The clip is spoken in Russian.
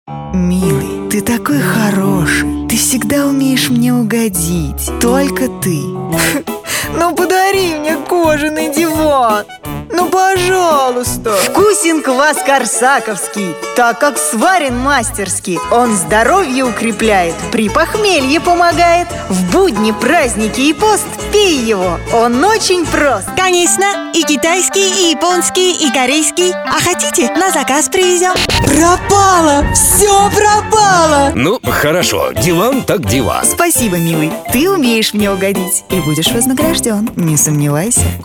Милый, ты такой хороший. Ты всегда умеешь мне угодить. Только ты. Ну подари мне кожаный диван. Ну пожалуйста. Вкусен квас корсаковский, так как сварен мастерски. Он здоровье укрепляет, при похмелье помогает. В будни, праздники и пост пей его, он очень прост. Конечно, и китайский, и японский, и корейский. А хотите, на заказ привезем. Пропало! Все пропало! Ну, хорошо, диван так диван. Спасибо, милый. Ты умеешь мне угодить и будешь вознагражден. Не сомневайся.